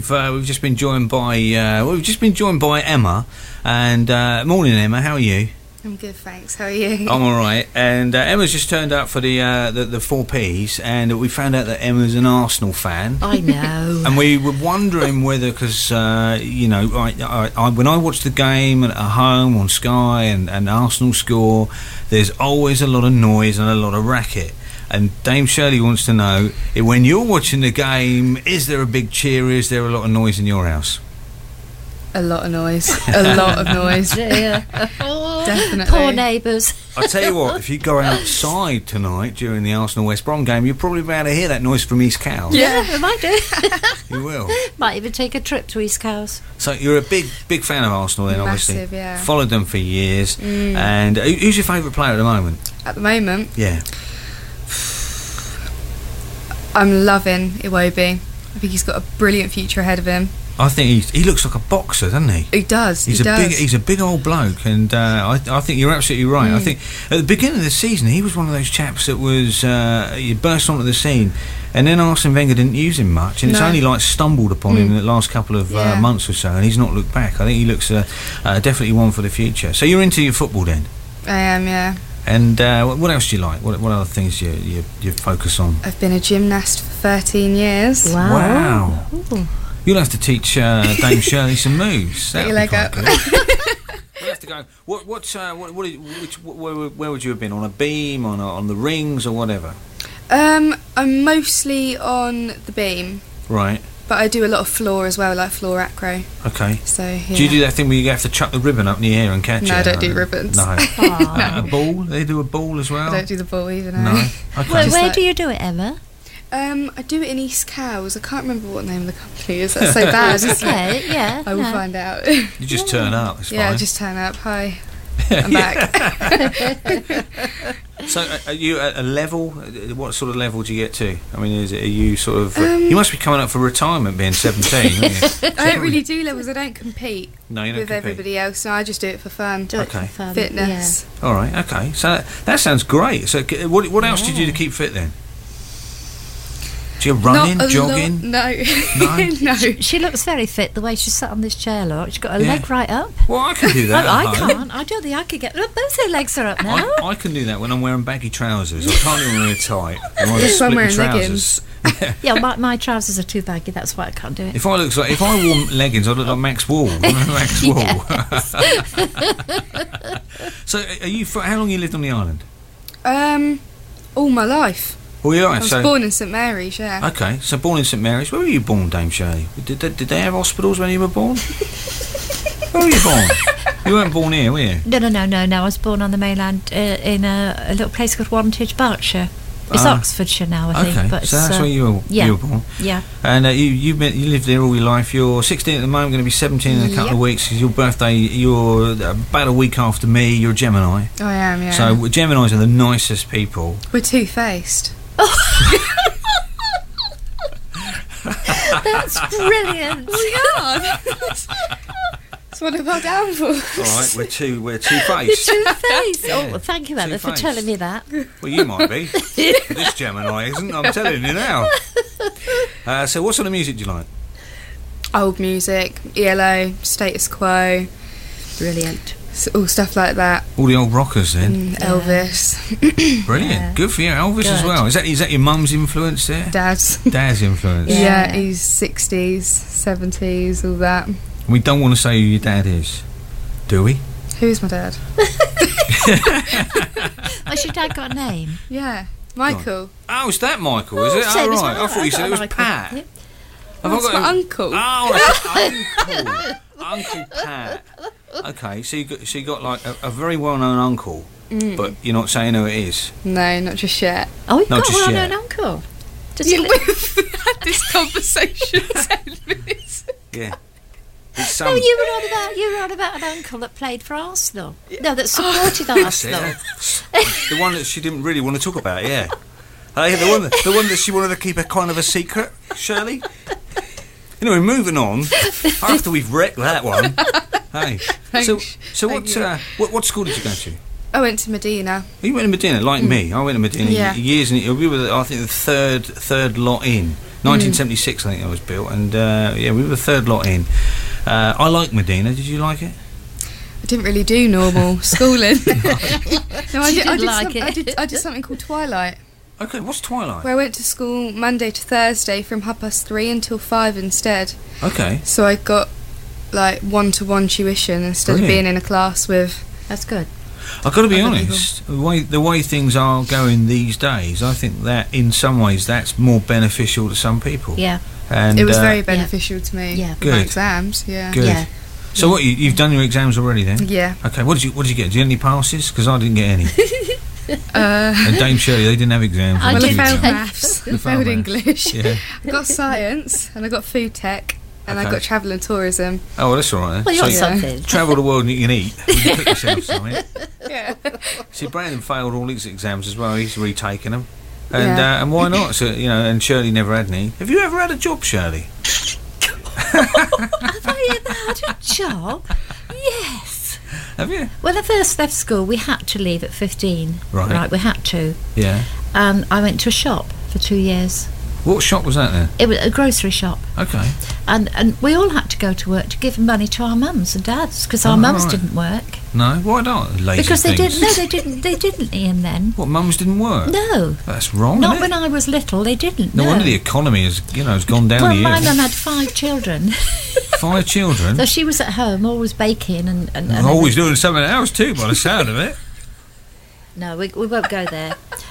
we've just been joined by Emma. And morning, Emma. How are you? I'm good, thanks. How are you? I'm all right. And Emma's just turned up for the 4Ps, and we found out that Emma's an Arsenal fan. I know. And we were wondering whether, because when I watch the game at home on Sky and Arsenal score, there's always a lot of noise and a lot of racket. And Dame Shirley wants to know, when you're watching the game, is there a big cheer? Is there a lot of noise in your house? A lot of noise. A lot of noise. Yeah. Definitely. Poor neighbours. I tell you what, if you go outside tonight during the Arsenal-West Brom game, you'll probably be able to hear that noise from East Cowes. Yeah, I might do. You will. Might even take a trip to East Cowes. So you're a big fan of Arsenal then, obviously. Massive, yeah. Followed them for years. And who's your favourite player at the moment? At the moment, Yeah. I'm loving Iwobi. I think he's got a brilliant future ahead of him. I think he looks like a boxer, doesn't he? He does. He's a big old bloke, and I think you're absolutely right. I think at the beginning of the season he was one of those chaps that was he burst onto the scene, and then Arsene Wenger didn't use him much, and it's only like stumbled upon him in the last couple of months or so, and he's not looked back. I think he looks definitely one for the future. So you're into your football then? I am, yeah. And what else do you like? What other things you focus on? I've been a gymnast for 13 years. Wow. Ooh. You'll have to teach Dame Shirley some moves. Get your leg up. We'll have to go. Where would you have been, on a beam, on the rings, or whatever? I'm mostly on the beam, Right. but I do a lot of floor as well, like floor acro. Okay. So yeah. Do you do that thing where you have to chuck the ribbon up in the air and catch it? No, I don't do ribbons. No. Aw. A ball? They do a ball as well? I don't do the ball either. No. Okay. Where like- do you do it, Emma? I do it in East Cowes. I can't remember what the name of the company is. That's so bad, isn't it? Okay, yeah. I will no. find out. You just turn up. It's Yeah, fine. just turn up. Hi. I'm back. So, are you at a level? What sort of level do you get to? I mean, are you sort of? You must be coming up for retirement, being 17, aren't you? I don't really do levels. I don't compete No, you don't with compete. everybody else. No, I just do it for fun. Do it for Okay. fun, Fitness. All right. Okay. So that sounds great. So, what else do you do to keep fit then? Do you running, Not a jogging? lot, no. No? No. Yeah. She looks very fit the way she sat on this chair, look. She's got her leg right up. Well, I can do that. I at home. can't. I don't think I could get... Look, both her legs are up now. I can do that when I'm wearing baggy trousers. I can't do them really tight. I want to If I'm split the wearing trousers. Yeah, my trousers are too baggy, that's why I can't do it. If I wore leggings, I'd look like Max Wall. Max Wall. So, how long you lived on the island? All my life. Well, yeah. I was born in St Mary's, yeah. Okay, so born in St Mary's. Where were you born, Dame Shirley? Did they have hospitals when you were born? Where were you born? You weren't born here, were you? No. I was born on the mainland in a little place called Wantage, Berkshire. It's Oxfordshire now, I think. Okay, But so it's, that's where you were born. Yeah. And you lived there all your life. You're 16 at the moment, going to be 17 in a couple of weeks. It's your birthday. You're about a week after me. You're a Gemini. I am, yeah. So Geminis are the nicest people. We're two-faced. That's brilliant. It's one of our downfalls. All right, we're two-faced. Two-faced. Yeah, Oh, thank you, Emma, for two-faced. telling me that. Well, you might be. This Gemini isn't. I'm telling you now. So, what sort of music do you like? Old music, ELO, Status Quo, Brilliant. all stuff like that. All the old rockers, then. Elvis, Brilliant. Yeah. Good for you. Elvis as Good. well. Is that your mum's influence there? Dad's. Dad's influence. Yeah. Yeah, he's 60s, 70s, all that. We don't want to say who your dad is, do we? Who's my dad? Has your dad got a name? Yeah, Michael. Oh, is that Michael? Is it? same Oh, as right. mine. I thought you said it was Michael. Pat. Yep. Have I That's got my a- uncle. Oh, it's Uncle Pat. Okay, so you got like a very well-known uncle, but you're not saying who it is. No, not just yet. Oh, you've Not got just one yet. an uncle. Just Yeah, a li- we've had this conversation 10 minutes. Yeah. It's No, you were on about an uncle that played for Arsenal. No, that supported That's it. Arsenal. The one that she didn't really want to talk about. Yeah. The one that she wanted to keep a kind of a secret, Shirley. Anyway, moving on. After we've wrecked that one. Hey. So Thank you. what school did you go to? I went to Medina. You went to Medina, like me. I went to Medina Yeah. years, and we were, I think, the third lot in. 1976, I think it was built, and we were the third lot in. I like Medina. Did you like it? I didn't really do normal schooling. No, I did something called Twilight. Okay, what's Twilight? Where I went to school Monday to Thursday from 3:30 until 5 instead. Okay. So I got like 1-to-1 tuition instead of being in a class with. That's good. I've got to be honest, the way things are going these days, I think that in some ways that's more beneficial to some people. Yeah. And it was very beneficial to me. Yeah. With my exams. Yeah. Good. Yeah. So what, you've done your exams already then? Yeah. Okay, what did you get? Did you get any passes? Because I didn't get any. And Dame Shirley, they didn't have exams. I failed exams. maths, I failed English, Yeah. I got science, and I got food tech, and I Okay. got travel and tourism. Oh, well, that's all right then. Well, you So got something. travel the world and you can eat. You can cook yourself something. Yeah. See, Brandon failed all his exams as well. He's retaken them. And Yeah. and why not? So, and Shirley never had any. Have you ever had a job, Shirley? Have I ever had a job? Yes. Have you? When I first left school, we had to leave at 15. Right. We had to. Yeah. And I went to a shop for 2 years. What shop was that then? It was a grocery shop. Okay. And we all had to go to work to give money to our mums and dads because our Oh, mums right. didn't work. No, why not? Lazy Because they things. didn't. No, they didn't, Ian, then. What, mums didn't work? No. That's wrong, Not isn't when it? I was little, they didn't. No No, wonder the economy has gone down Well, the my years. mum had 5 children. 5 children. So she was at home, always baking and Always doing something else too, by the sound of it. No, we won't go there.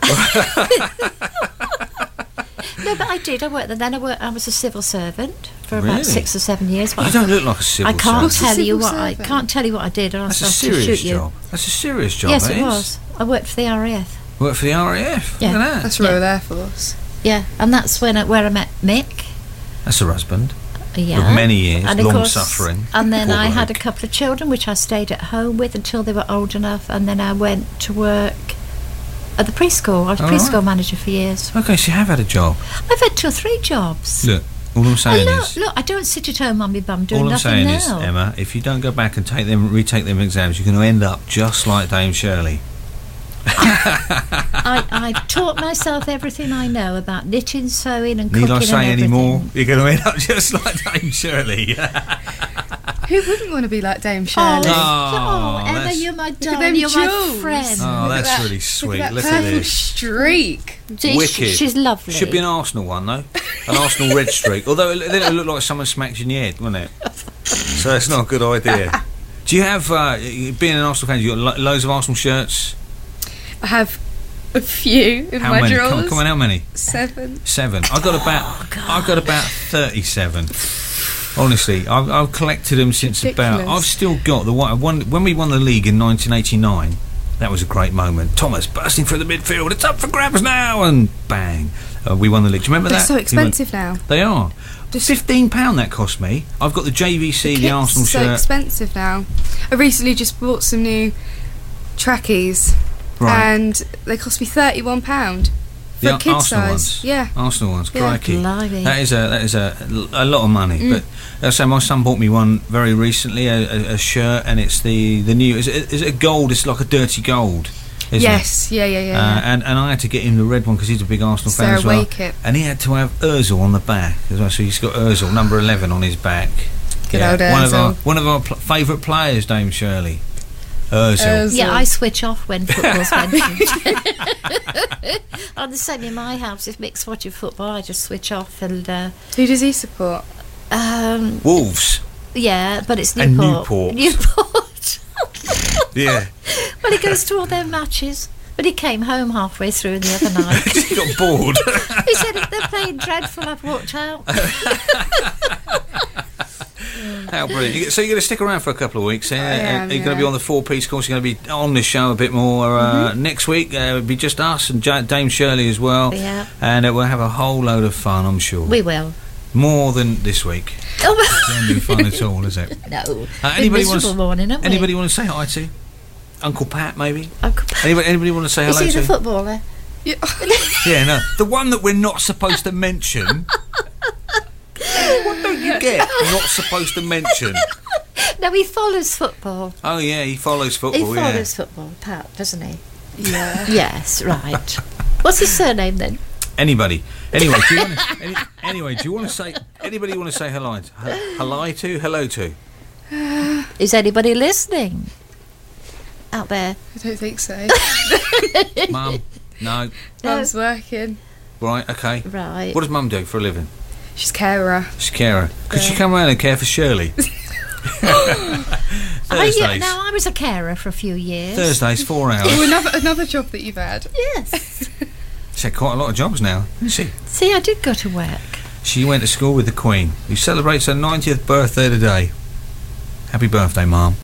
No, but I did. I worked there. Then I was a civil servant for Really? about 6 or 7 years. You don't look like a civil I can't servant. tell you Civil what I servant? can't tell you what I did, or I'll That's a start to serious shoot you. job. That's a serious job. Yes, that it is. was. I worked for the RAF. Worked for the RAF. Yeah. Look at that. That's Royal Air Force. Yeah, and that's where I met Mick. That's her husband. Yeah, Of many years, and of long course- suffering. And then Poor I had a bloke. couple of children, which I stayed at home with until they were old enough, and then I went to work at the preschool. I was All preschool right. manager for years. Okay, so you have had a job. I've had 2 or 3 jobs. Look, all I'm saying is, Look, I don't sit at home on my bum doing all I'm nothing saying now. is, Emma, if you don't go back and retake them exams, you're going to end up just like Dame Shirley. I've taught myself everything I know about knitting, sewing, and Need cooking I say and any everything. more? You're going to end up just like Dame Shirley. Who wouldn't want to be like Dame Shirley? Oh, Emma, that's- you're my them darling. You're my jewels. friend. Oh, Look at that's that- really sweet. Look Look at that at purple this. streak. Wicked. She's lovely. Should be an Arsenal one, though. An Arsenal red streak. Although then it would look like someone smacked you in the head, wouldn't it? So it's not a good idea. Do you have, being an Arsenal fan, you got loads of Arsenal shirts? I have a few in How my many? drawers. Come on, how many? 7. 7. I've got about 37. Honestly, I've collected them since Ridiculous. I've still got the one when we won the league in 1989. That was a great moment. Thomas bursting through the midfield. It's up for grabs now, and bang, we won the league. Do you remember They're that? so expensive now. They are. £15 that cost me. I've got the JVC, the Kit's Arsenal so shirt. expensive now. I recently just bought some new trackies, Right. and they cost me £31 for The a kid Arsenal size. ones. Yeah. Arsenal ones, Yeah. crikey. Blimey. That is a lot of money. But so my son bought me one very recently, a shirt, and it's the new. Is it a gold? It's like a dirty gold. Isn't Yes. It? Yeah. And I had to get him the red one because he's a big Arsenal fan Sarah as well. Wakeit. And he had to have Ozil on the back as well. So he's got Ozil, number 11, on his back. Good old one Ozil. one of our favourite players, Dame Shirley. Ozil. Yeah, I switch off when football's mentioned. I'm the same in my house. If Mick's watching football, I just switch off and. Who does he support? Wolves. Yeah, but it's And Newport. Newport. Yeah. Well, he goes to all their matches. But he came home halfway through the other night. He got bored. He said, if they're playing dreadful, I've walked out. How brilliant. So you're going to stick around for a couple of weeks, eh? am, You're going to be on the 4-piece course. You're going to be on the show a bit more. Next week, it'll be just us and Dame Shirley as well. Yeah. And we'll have a whole load of fun, I'm sure. We will. More than this week. Oh, It's going to be fun at all, is it? no. Anybody Miserable morning, haven't we? Anybody want to say hi to? Uncle Pat, maybe? Uncle Pat. Anybody want to say Is hello he to? the footballer? Yeah. Yeah, no. The one that we're not supposed to mention. What don't you get? Not supposed to mention. No, he follows football. Oh, yeah, he follows football, He follows football, Pat, doesn't he? Yeah. Yes, right. What's his surname then? Anybody. Anyway, do you want to? Anyway, do you want to say? Anybody want to say hello to? Is anybody listening out there? I don't think so. Mum? No. Mum's working. Right. Okay. Right. What does Mum do for a living? She's carer. She's carer. Could she come around and care for Shirley? Thursdays. I was a carer for a few years. Thursdays, 4 hours. Oh, another job that you've had. Yes. She's had quite a lot of jobs now, hasn't she? See, I did go to work. She went to school with the Queen, who celebrates her 90th birthday today. Happy birthday, Mum.